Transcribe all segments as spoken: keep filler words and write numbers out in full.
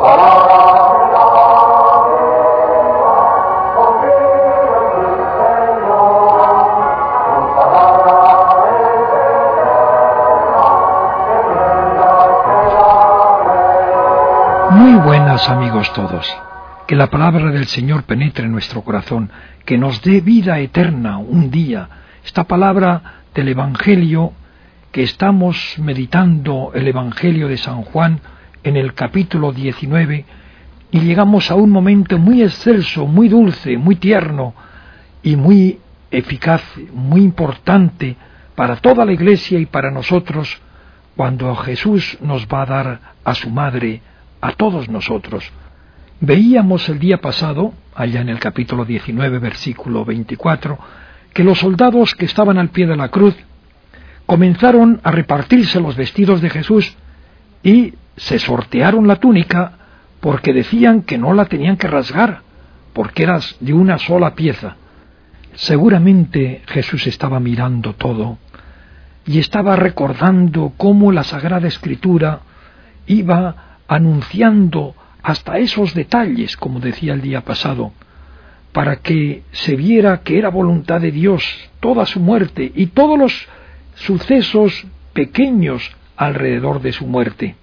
Muy buenas, amigos todos. Que la palabra del Señor penetre en nuestro corazón, que nos dé vida eterna un día. Esta palabra del Evangelio, que estamos meditando el Evangelio de San Juan en el capítulo diecinueve, y llegamos a un momento muy excelso, muy dulce, muy tierno y muy eficaz, muy importante para toda la Iglesia y para nosotros, cuando Jesús nos va a dar a su madre, a todos nosotros. Veíamos el día pasado, allá en el capítulo diecinueve, versículo veinticuatro, que los soldados que estaban al pie de la cruz comenzaron a repartirse los vestidos de Jesús y se sortearon la túnica porque decían que no la tenían que rasgar, porque era de una sola pieza. Seguramente Jesús estaba mirando todo y estaba recordando cómo la Sagrada Escritura iba anunciando hasta esos detalles, como decía el día pasado, para que se viera que era voluntad de Dios toda su muerte y todos los sucesos pequeños alrededor de su muerte.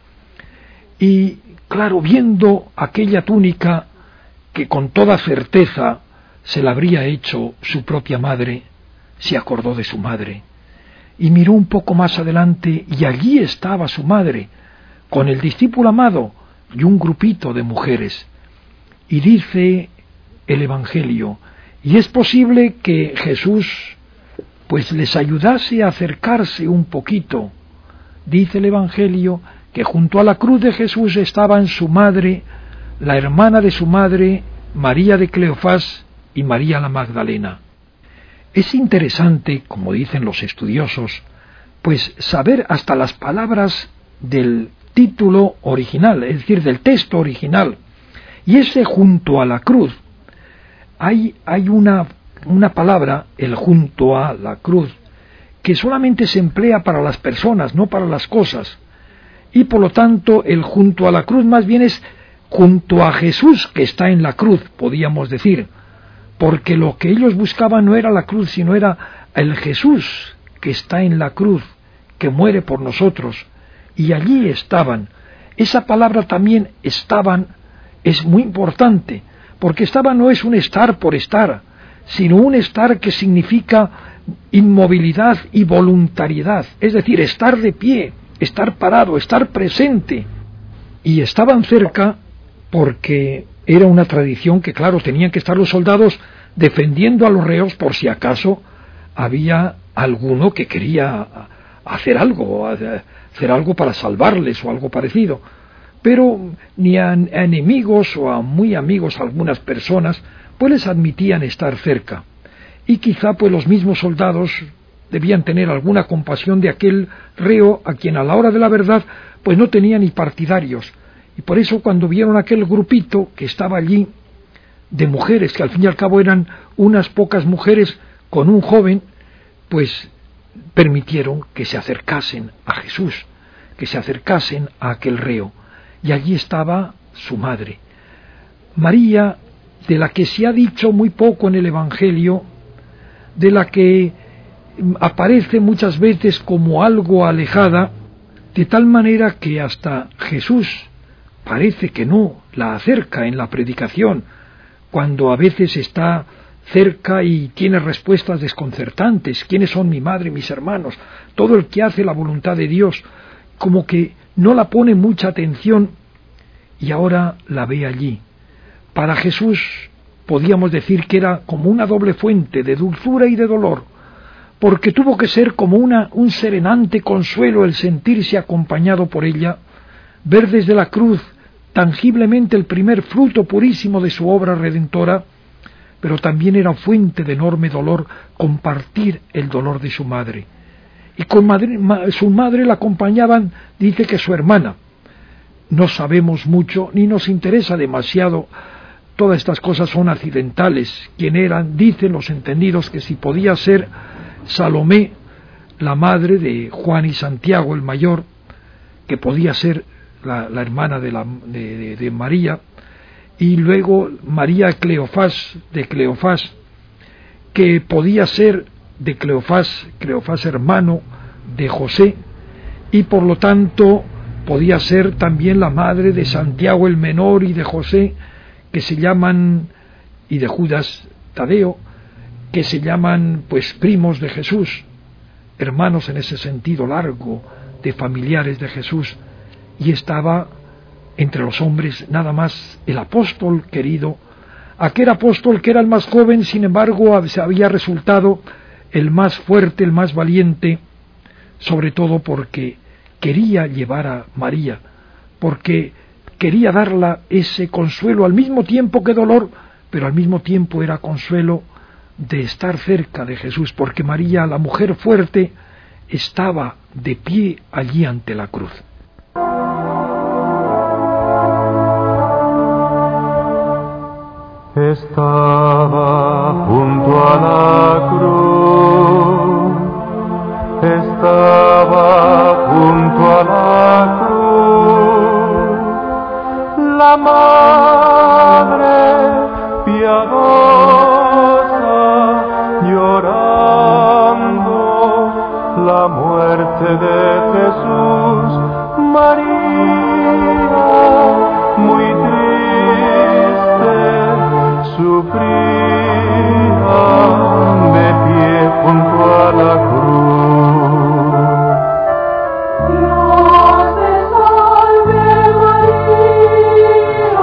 Y claro, viendo aquella túnica que con toda certeza se la habría hecho su propia madre, se acordó de su madre y miró un poco más adelante y allí estaba su madre con el discípulo amado y un grupito de mujeres. Y dice el Evangelio, y es posible que Jesús pues les ayudase a acercarse un poquito. Dice el Evangelio que junto a la cruz de Jesús estaban su madre, la hermana de su madre, María de Cleofás y María la Magdalena. Es interesante, como dicen los estudiosos, pues saber hasta las palabras del título original, es decir, del texto original. Y ese junto a la cruz, hay, hay una, una palabra, el junto a la cruz, que solamente se emplea para las personas, no para las cosas. Y por lo tanto, el junto a la cruz más bien es junto a Jesús que está en la cruz, podíamos decir, porque lo que ellos buscaban no era la cruz, sino era el Jesús que está en la cruz, que muere por nosotros. Y allí estaban. Esa palabra también estaban es muy importante, porque estaban no es un estar por estar, sino un estar que significa inmovilidad y voluntariedad, es decir, estar de pie, estar parado, estar presente. Y estaban cerca porque era una tradición que, claro, tenían que estar los soldados defendiendo a los reos por si acaso había alguno que quería hacer algo, hacer algo para salvarles o algo parecido. Pero ni a, a enemigos o a muy amigos algunas personas pues les admitían estar cerca. Y quizá pues los mismos soldados debían tener alguna compasión de aquel reo a quien a la hora de la verdad pues no tenía ni partidarios. Y por eso cuando vieron aquel grupito que estaba allí de mujeres, que al fin y al cabo eran unas pocas mujeres con un joven, pues permitieron que se acercasen a Jesús, que se acercasen a aquel reo. Y allí estaba su madre, María, de la que se ha dicho muy poco en el Evangelio, de la que aparece muchas veces como algo alejada, de tal manera que hasta Jesús parece que no la acerca en la predicación, cuando a veces está cerca y tiene respuestas desconcertantes. ¿Quiénes son mi madre y mis hermanos? Todo el que hace la voluntad de Dios, como que no la pone mucha atención, y ahora la ve allí. Para Jesús podíamos decir que era como una doble fuente de dulzura y de dolor, porque tuvo que ser como una, un serenante consuelo el sentirse acompañado por ella, ver desde la cruz tangiblemente el primer fruto purísimo de su obra redentora, pero también era fuente de enorme dolor compartir el dolor de su madre. Y con madre, ma, su madre la acompañaban, dice que su hermana. No sabemos mucho, ni nos interesa demasiado, todas estas cosas son accidentales. ¿Quién eran? Dicen los entendidos que si podía ser Salomé, la madre de Juan y Santiago el mayor, que podía ser la, la hermana de, la, de, de, de María, y luego María Cleofás, de Cleofás, que podía ser de Cleofás, Cleofás hermano de José, y por lo tanto podía ser también la madre de Santiago el menor y de José, que se llaman, y de Judas Tadeo, que se llaman pues primos de Jesús, hermanos en ese sentido largo, de familiares de Jesús, y estaba entre los hombres nada más el apóstol querido, aquel apóstol que era el más joven, sin embargo había resultado el más fuerte, el más valiente, sobre todo porque quería llevar a María, porque quería darla ese consuelo, al mismo tiempo que dolor, pero al mismo tiempo era consuelo de estar cerca de Jesús, porque María, la mujer fuerte, estaba de pie allí ante la cruz. Estaba junto a la cruz, estaba junto a la cruz, la madre piadosa llorando la muerte de Jesús. María, muy triste, sufría de pie junto a la cruz. Dios te salve María,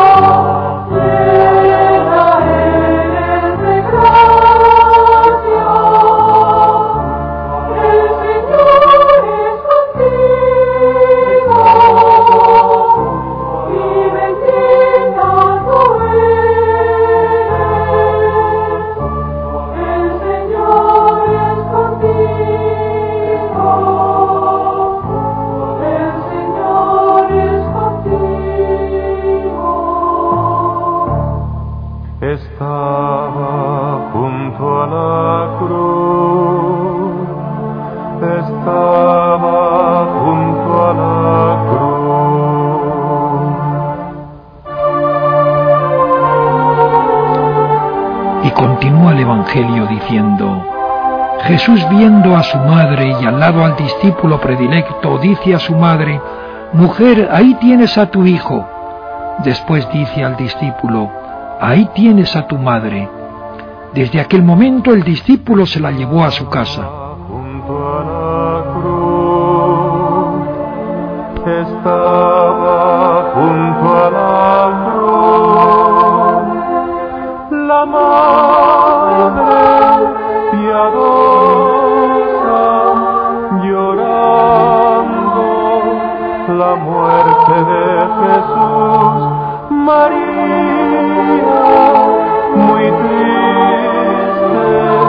llena eres de gracia, el Señor es contigo, y bendita tú eres. El Señor es contigo, el Señor es contigo. Estaba junto a la cruz, estaba junto a la cruz. Y continúa el Evangelio diciendo: Jesús, viendo a su madre y al lado al discípulo predilecto, dice a su madre: Mujer, ahí tienes a tu hijo. Después dice al discípulo: Ahí tienes a tu madre. Desde aquel momento el discípulo se la llevó a su casa. Junto a la cruz, estaba junto a la cruz, la madre piadosa llorando la muerte de Jesús. María, muy triste,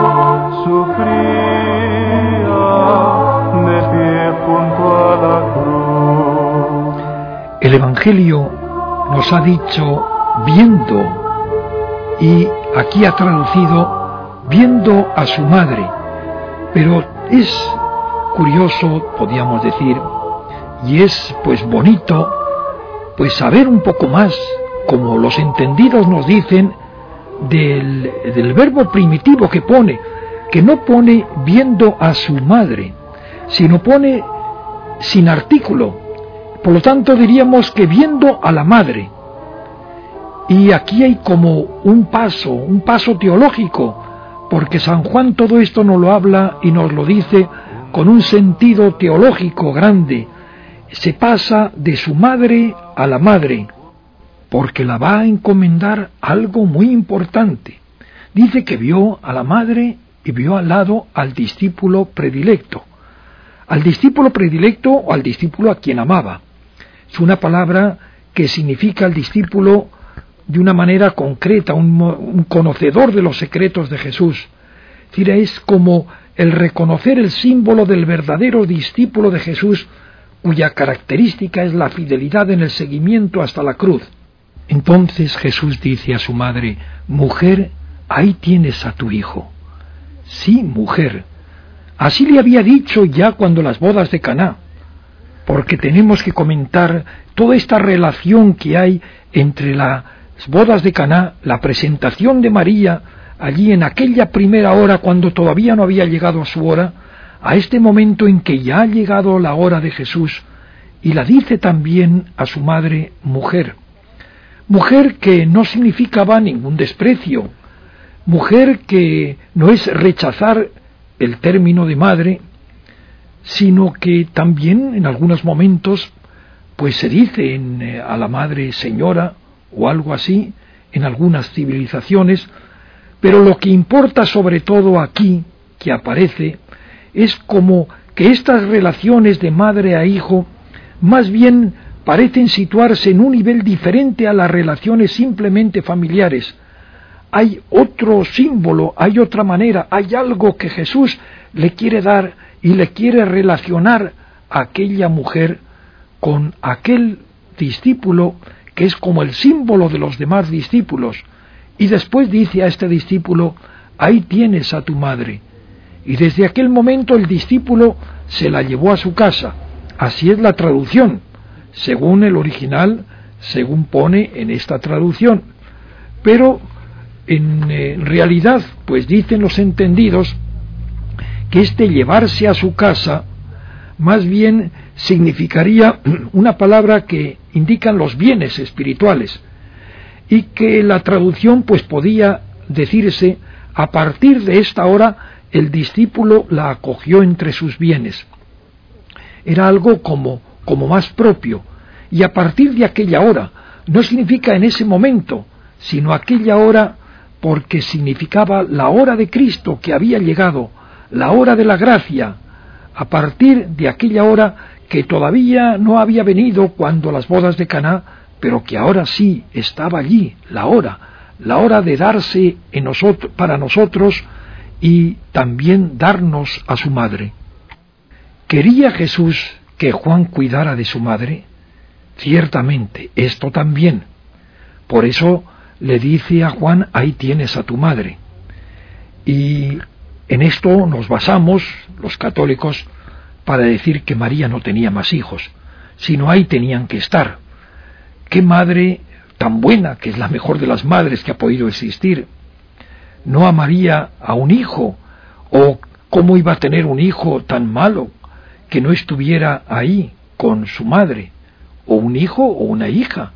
sufría de pie junto a la cruz. El Evangelio nos ha dicho viendo, y aquí ha traducido viendo a su madre, pero es curioso, podríamos decir, y es pues bonito, pues saber un poco más, como los entendidos nos dicen, del, del verbo primitivo que pone, que no pone viendo a su madre, sino pone sin artículo. Por lo tanto diríamos que viendo a la madre. Y aquí hay como un paso, un paso teológico, porque San Juan todo esto nos lo habla y nos lo dice con un sentido teológico grande. Se pasa de su madre a la madre, porque la va a encomendar algo muy importante. Dice que vio a la madre y vio al lado al discípulo predilecto. Al discípulo predilecto o al discípulo a quien amaba. Es una palabra que significa al discípulo de una manera concreta, un, un conocedor de los secretos de Jesús. Es decir, es como el reconocer el símbolo del verdadero discípulo de Jesús, cuya característica es la fidelidad en el seguimiento hasta la cruz. Entonces Jesús dice a su madre: Mujer, ahí tienes a tu hijo. Sí, mujer. Así le había dicho ya cuando las bodas de Caná. porque tenemos que comentar toda esta relación que hay entre las bodas de Caná, la presentación de María allí en aquella primera hora cuando todavía no había llegado a su hora, a este momento en que ya ha llegado la hora de Jesús, y la dice también a su madre mujer. Mujer que no significaba ningún desprecio, mujer que no es rechazar el término de madre, sino que también en algunos momentos pues se dice en, eh, a la madre señora o algo así en algunas civilizaciones, pero lo que importa sobre todo aquí que aparece es como que estas relaciones de madre a hijo más bien parecen situarse en un nivel diferente a las relaciones simplemente familiares. Hay otro símbolo, hay otra manera, hay algo que Jesús le quiere dar y le quiere relacionar a aquella mujer con aquel discípulo que es como el símbolo de los demás discípulos. Y después dice a este discípulo, ahí tienes a tu madre. Y desde aquel momento el discípulo se la llevó a su casa. Así es la traducción, según el original, según pone en esta traducción. Pero en eh, realidad, pues dicen los entendidos, que este llevarse a su casa más bien significaría una palabra que indican los bienes espirituales, y que la traducción pues podía decirse, a partir de esta hora el discípulo la acogió entre sus bienes. Era algo como, como más propio, y a partir de aquella hora, no significa en ese momento, sino aquella hora porque significaba la hora de Cristo que había llegado, la hora de la gracia, a partir de aquella hora que todavía no había venido cuando las bodas de Caná, pero que ahora sí estaba allí, la hora, la hora de darse en nosotros, para nosotros y también darnos a su madre. ¿Quería Jesús que Juan cuidara de su madre? Ciertamente, esto también. Por eso le dice a Juan, ahí tienes a tu madre. Y en esto nos basamos, los católicos, para decir que María no tenía más hijos, sino ahí tenían que estar. ¡Qué madre tan buena, que es la mejor de las madres que ha podido existir! No amaría a un hijo, o cómo iba a tener un hijo tan malo que no estuviera ahí con su madre, o un hijo o una hija.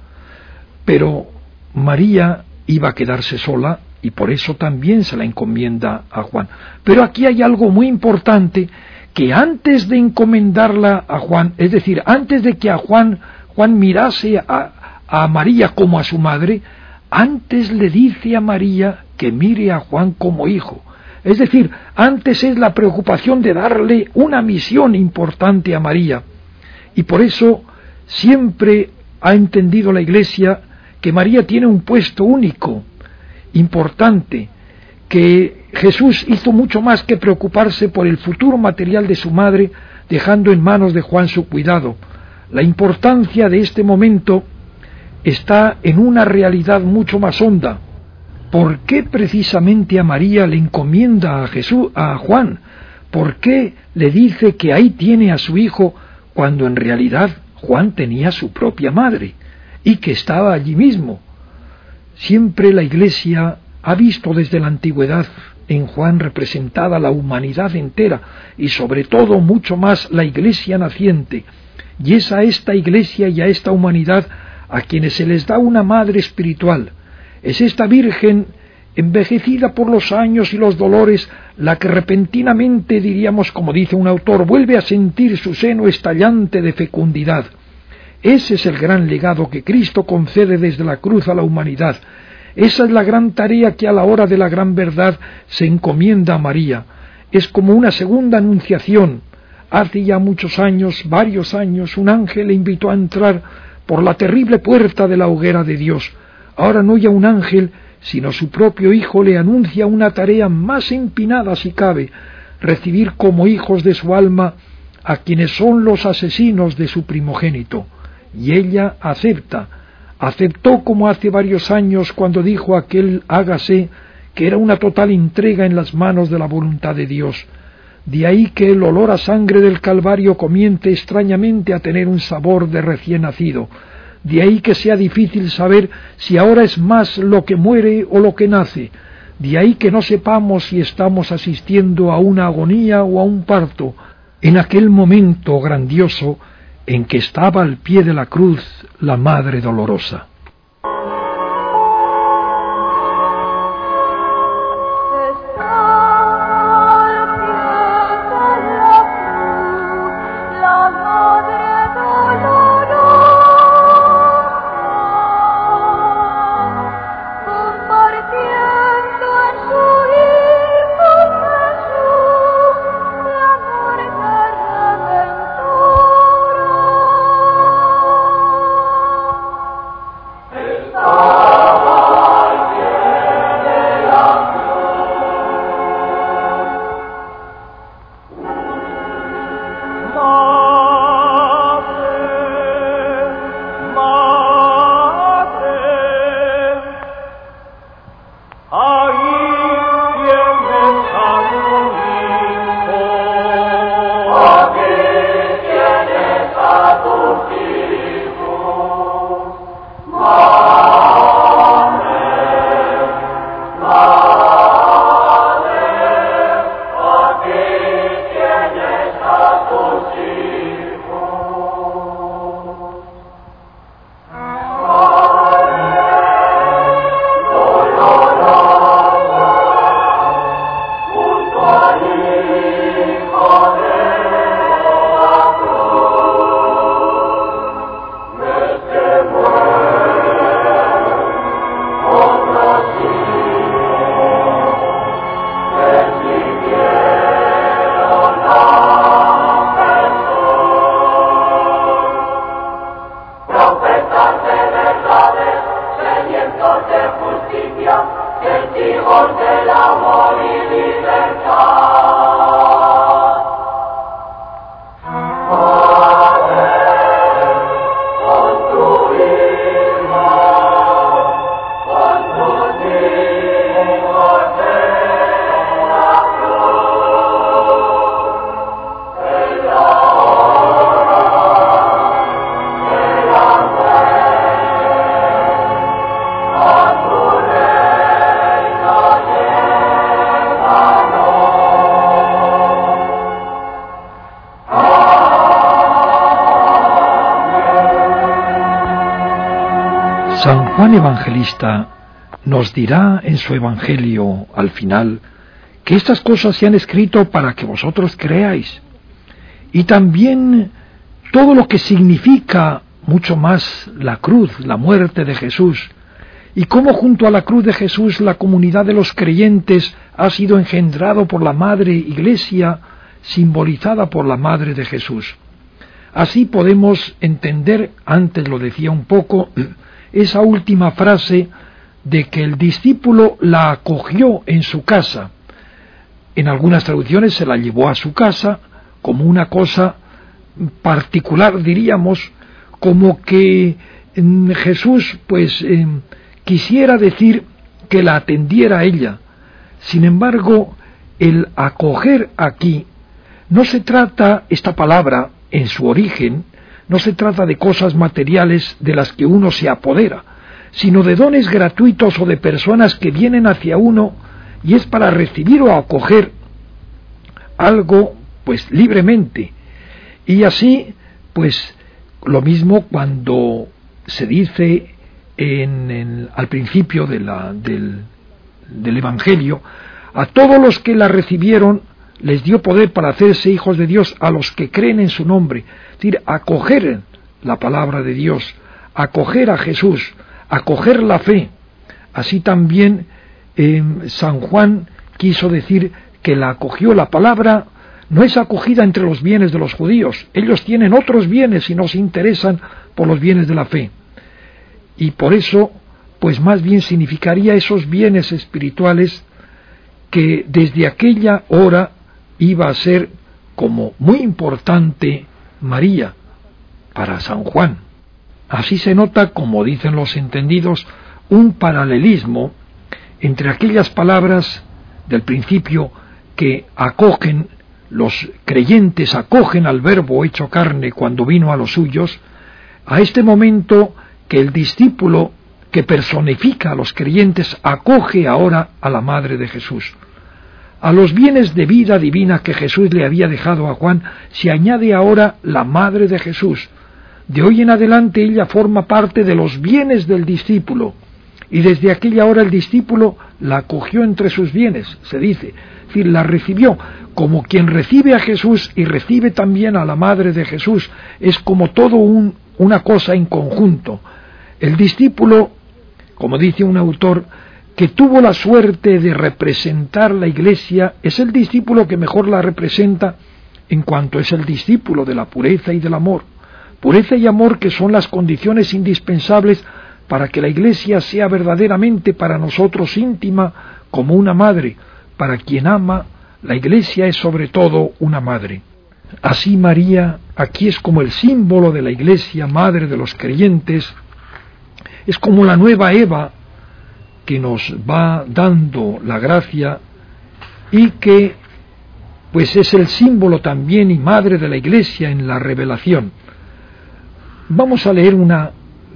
Pero María iba a quedarse sola y por eso también se la encomienda a Juan. Pero aquí hay algo muy importante, que antes de encomendarla a Juan, es decir, antes de que a Juan, Juan mirase a, a María como a su madre, antes le dice a María que mire a Juan como hijo. Es decir, antes es la preocupación de darle una misión importante a María. Y por eso siempre ha entendido la Iglesia que María tiene un puesto único, importante, que Jesús hizo mucho más que preocuparse por el futuro material de su madre, dejando en manos de Juan su cuidado. La importancia de este momento está en una realidad mucho más honda. ¿Por qué precisamente a María le encomienda a Jesús, a Juan? ¿Por qué le dice que ahí tiene a su hijo cuando en realidad Juan tenía su propia madre y que estaba allí mismo? Siempre la Iglesia ha visto desde la antigüedad en Juan representada la humanidad entera y sobre todo mucho más la Iglesia naciente, y es a esta Iglesia y a esta humanidad a quienes se les da una madre espiritual. Es esta Virgen, envejecida por los años y los dolores, la que repentinamente, diríamos como dice un autor, vuelve a sentir su seno estallante de fecundidad. Ese es el gran legado que Cristo concede desde la cruz a la humanidad. Esa es la gran tarea que a la hora de la gran verdad se encomienda a María. Es como una segunda anunciación. Hace ya muchos años, varios años, un ángel le invitó a entrar por la terrible puerta de la hoguera de Dios. Ahora no ya un ángel, sino su propio Hijo le anuncia una tarea más empinada si cabe, recibir como hijos de su alma a quienes son los asesinos de su primogénito. Y ella acepta, aceptó como hace varios años cuando dijo aquel hágase, que era una total entrega en las manos de la voluntad de Dios. De ahí que el olor a sangre del Calvario comience extrañamente a tener un sabor de recién nacido. De ahí que sea difícil saber si ahora es más lo que muere o lo que nace. De ahí que no sepamos si estamos asistiendo a una agonía o a un parto. En aquel momento grandioso en que estaba al pie de la cruz la Madre Dolorosa. San Juan Evangelista nos dirá en su Evangelio al final que estas cosas se han escrito para que vosotros creáis, y también todo lo que significa mucho más la cruz, la muerte de Jesús, y cómo junto a la cruz de Jesús la comunidad de los creyentes ha sido engendrado por la Madre Iglesia, simbolizada por la Madre de Jesús. Así podemos entender, antes lo decía un poco, esa última frase de que el discípulo la acogió en su casa. En algunas traducciones se la llevó a su casa como una cosa particular, diríamos, como que Jesús pues eh, quisiera decir que la atendiera a ella. Sin embargo, el acoger aquí no se trata, esta palabra en su origen, no se trata de cosas materiales de las que uno se apodera, sino de dones gratuitos o de personas que vienen hacia uno y es para recibir o acoger algo pues libremente. Y así pues lo mismo cuando se dice en, en, al principio de la, del, del Evangelio, a todos los que la recibieron les dio poder para hacerse hijos de Dios a los que creen en su nombre. Es decir, acoger la palabra de Dios, acoger a Jesús, acoger la fe. Así también eh, San Juan quiso decir que la acogió. La palabra no es acogida entre los bienes de los judíos. Ellos tienen otros bienes y no se interesan por los bienes de la fe. Y por eso, pues más bien significaría esos bienes espirituales que desde aquella hora iba a ser como muy importante María para San Juan. Así se nota, como dicen los entendidos, un paralelismo entre aquellas palabras del principio que acogen los creyentes acogen al Verbo hecho carne cuando vino a los suyos, a este momento que el discípulo que personifica a los creyentes acoge ahora a la Madre de Jesús. A los bienes de vida divina que Jesús le había dejado a Juan se añade ahora la Madre de Jesús. De hoy en adelante ella forma parte de los bienes del discípulo, y desde aquella hora el discípulo la acogió entre sus bienes, se dice, es decir, la recibió como quien recibe a Jesús y recibe también a la Madre de Jesús. Es como todo un, una cosa en conjunto. El discípulo, como dice un autor, que tuvo la suerte de representar la Iglesia, es el discípulo que mejor la representa en cuanto es el discípulo de la pureza y del amor. Pureza y amor que son las condiciones indispensables para que la Iglesia sea verdaderamente para nosotros íntima como una madre. Para quien ama, la Iglesia es sobre todo una madre. Así María, aquí es como el símbolo de la Iglesia, madre de los creyentes, es como la nueva Eva que nos va dando la gracia y que pues es el símbolo también y madre de la Iglesia en la revelación. Vamos a leer una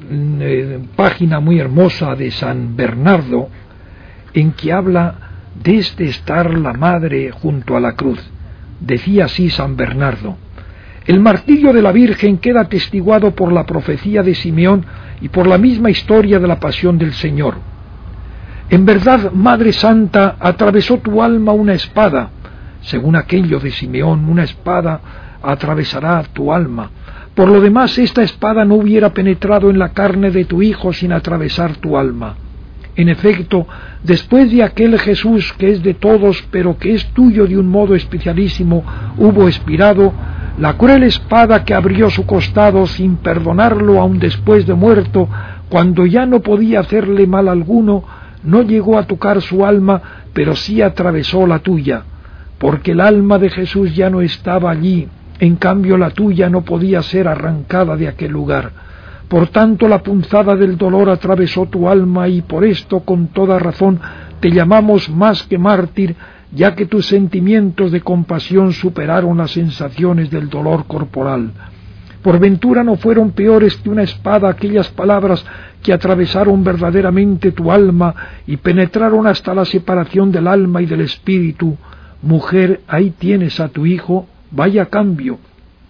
eh, página muy hermosa de San Bernardo en que habla de este estar la madre junto a la cruz. Decía así San Bernardo: el martirio de la Virgen queda atestiguado por la profecía de Simeón y por la misma historia de la pasión del Señor. En verdad, Madre Santa, atravesó tu alma una espada, según aquello de Simeón, una espada atravesará tu alma. Por lo demás, esta espada no hubiera penetrado en la carne de tu Hijo sin atravesar tu alma. En efecto, después de aquel Jesús que es de todos, pero que es tuyo de un modo especialísimo, hubo expirado, la cruel espada que abrió su costado sin perdonarlo aun después de muerto, cuando ya no podía hacerle mal alguno, no llegó a tocar su alma, pero sí atravesó la tuya, porque el alma de Jesús ya no estaba allí, en cambio la tuya no podía ser arrancada de aquel lugar. Por tanto, la punzada del dolor atravesó tu alma y por esto, con toda razón, te llamamos más que mártir, ya que tus sentimientos de compasión superaron las sensaciones del dolor corporal. Por ventura no fueron peores que una espada aquellas palabras que atravesaron verdaderamente tu alma y penetraron hasta la separación del alma y del espíritu. Mujer, ahí tienes a tu hijo, vaya cambio.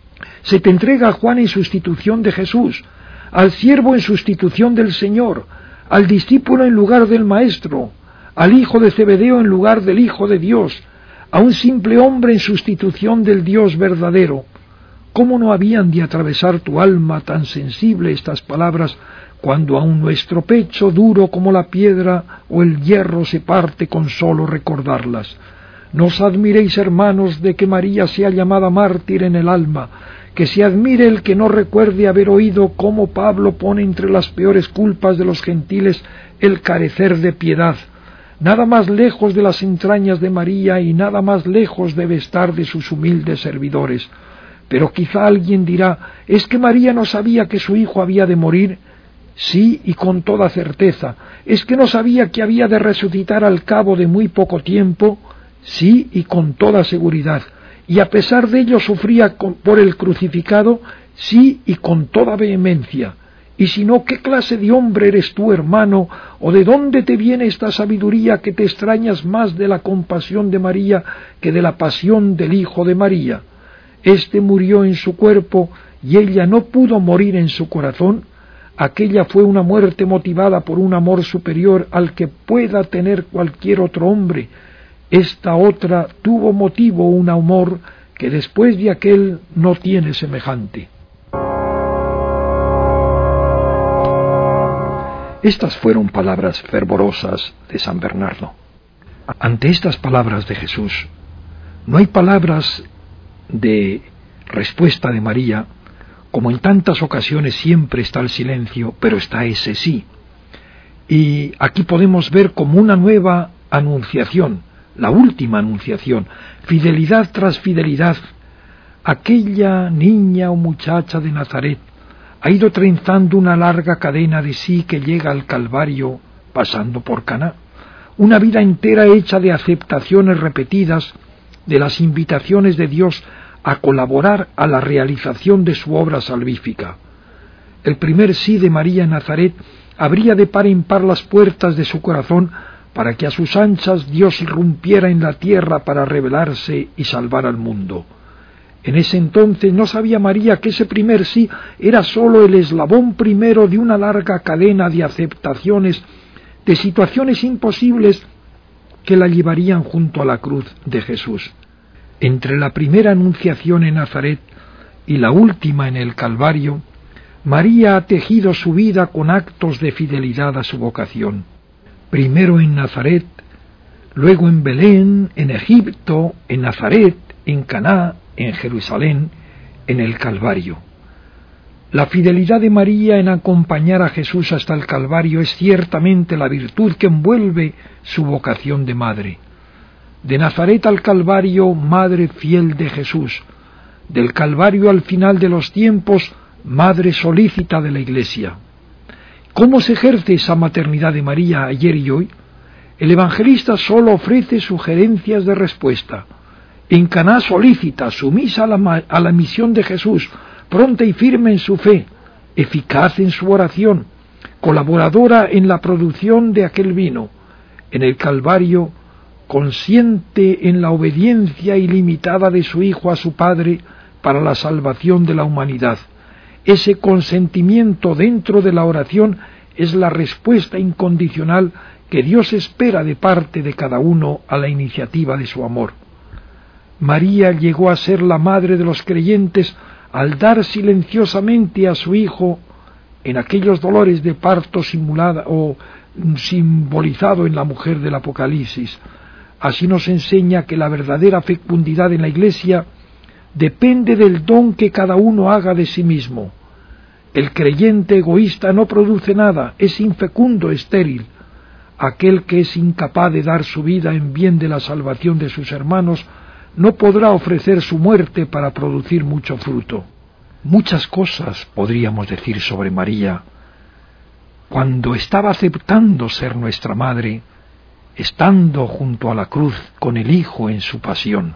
Se te entrega a Juan en sustitución de Jesús, al siervo en sustitución del Señor, al discípulo en lugar del Maestro, al hijo de Zebedeo en lugar del Hijo de Dios, a un simple hombre en sustitución del Dios verdadero. ¿Cómo no habían de atravesar tu alma tan sensible estas palabras, cuando aun nuestro pecho, duro como la piedra o el hierro, se parte con solo recordarlas? No os admiréis, hermanos, de que María sea llamada mártir en el alma, que se admire el que no recuerde haber oído cómo Pablo pone entre las peores culpas de los gentiles el carecer de piedad. Nada más lejos de las entrañas de María y nada más lejos debe estar de sus humildes servidores. Pero quizá alguien dirá, ¿es que María no sabía que su hijo había de morir? Sí, y con toda certeza. ¿Es que no sabía que había de resucitar al cabo de muy poco tiempo? Sí, y con toda seguridad. Y a pesar de ello sufría por el crucificado, sí, y con toda vehemencia. Y si no, ¿qué clase de hombre eres tú, hermano? ¿O de dónde te viene esta sabiduría que te extrañas más de la compasión de María que de la pasión del Hijo de María? Este murió en su cuerpo y ella no pudo morir en su corazón. Aquella fue una muerte motivada por un amor superior al que pueda tener cualquier otro hombre. Esta otra tuvo motivo un amor que después de aquel no tiene semejante. Estas fueron palabras fervorosas de San Bernardo. Ante estas palabras de Jesús, no hay palabras de respuesta de María, como en tantas ocasiones siempre está el silencio, pero está ese sí. Y aquí podemos ver como una nueva anunciación, la última anunciación, fidelidad tras fidelidad. Aquella niña o muchacha de Nazaret ha ido trenzando una larga cadena de sí que llega al Calvario pasando por Caná. Una vida entera hecha de aceptaciones repetidas, de las invitaciones de Dios a colaborar a la realización de su obra salvífica. El primer sí de María en Nazaret abría de par en par las puertas de su corazón para que a sus anchas Dios irrumpiera en la tierra para revelarse y salvar al mundo. En ese entonces no sabía María que ese primer sí era sólo el eslabón primero de una larga cadena de aceptaciones, de situaciones imposibles que la llevarían junto a la cruz de Jesús. Entre la primera anunciación en Nazaret y la última en el Calvario, María ha tejido su vida con actos de fidelidad a su vocación. Primero en Nazaret, luego en Belén, en Egipto, en Nazaret, en Caná, en Jerusalén, en el Calvario. La fidelidad de María en acompañar a Jesús hasta el Calvario es ciertamente la virtud que envuelve su vocación de madre. De Nazaret al Calvario, madre fiel de Jesús. Del Calvario al final de los tiempos, madre solícita de la Iglesia. ¿Cómo se ejerce esa maternidad de María ayer y hoy? El evangelista solo ofrece sugerencias de respuesta. En Caná solícita, sumisa a la, a la misión de Jesús, pronta y firme en su fe, eficaz en su oración, colaboradora en la producción de aquel vino. En el Calvario, consciente en la obediencia ilimitada de su Hijo a su Padre para la salvación de la humanidad. Ese consentimiento dentro de la oración es la respuesta incondicional que Dios espera de parte de cada uno a la iniciativa de su amor. María llegó a ser la madre de los creyentes al dar silenciosamente a su Hijo en aquellos dolores de parto simulada o simbolizado en la mujer del Apocalipsis. Así nos enseña que la verdadera fecundidad en la Iglesia depende del don que cada uno haga de sí mismo. El creyente egoísta no produce nada, es infecundo, estéril. Aquel que es incapaz de dar su vida en bien de la salvación de sus hermanos no podrá ofrecer su muerte para producir mucho fruto. Muchas cosas podríamos decir sobre María. Cuando estaba aceptando ser nuestra madre, estando junto a la cruz con el Hijo en su pasión.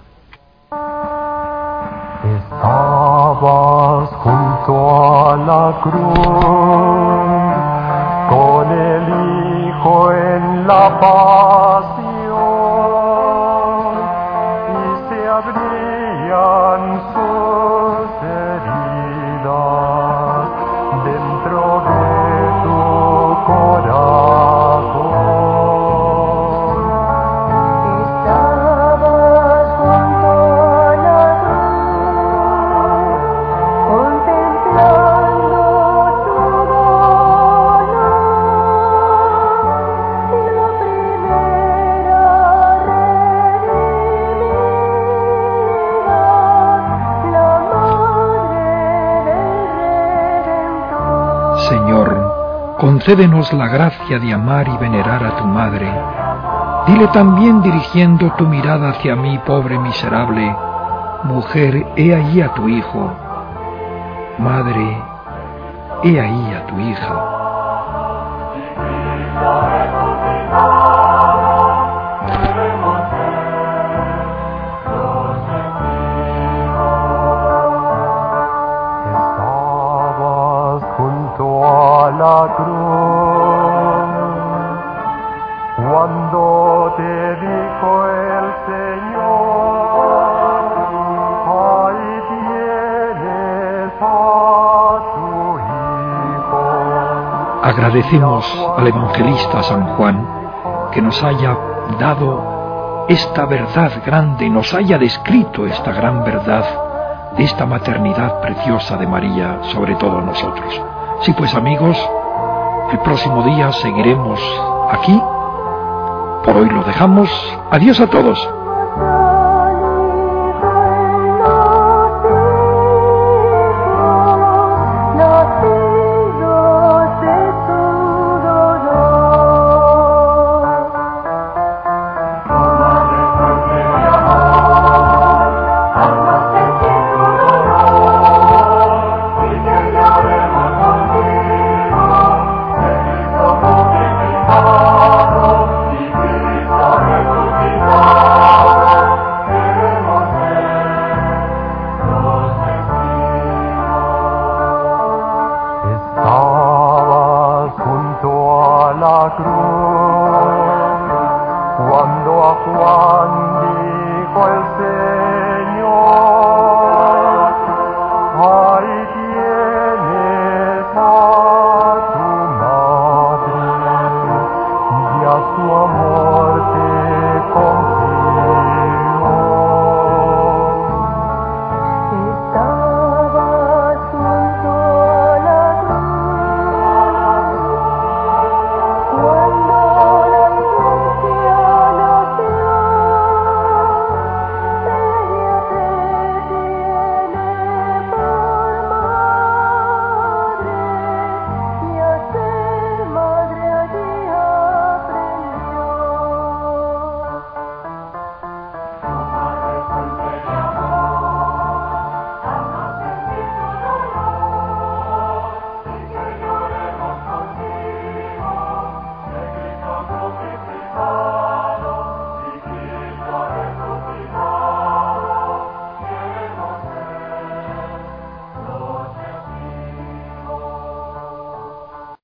Estabas junto a la cruz, con el Hijo en la pasión, y se abrían sus heridas dentro de tu corazón. Estabas junto a la cruz, contemplando tu dolor, y la primera redimida, la madre del Redentor. Señor, concédenos la gracia de amar y venerar a tu Madre. Dile también dirigiendo tu mirada hacia mí, pobre miserable, mujer, he ahí a tu Hijo. Madre, he ahí a tu hija. Estabas junto a la cruz, cuando te dijo el Señor, ahí tienes a tu Hijo. Agradecemos al evangelista San Juan que nos haya dado esta verdad grande, nos haya descrito esta gran verdad de esta maternidad preciosa de María sobre todos nosotros. Sí, pues amigos, el próximo día seguiremos aquí. Por hoy lo dejamos. Adiós a todos. Cristo resucitado. cruz. Cuando a Juan dijo el Señor, ahí tienes a tu madre y a su amor.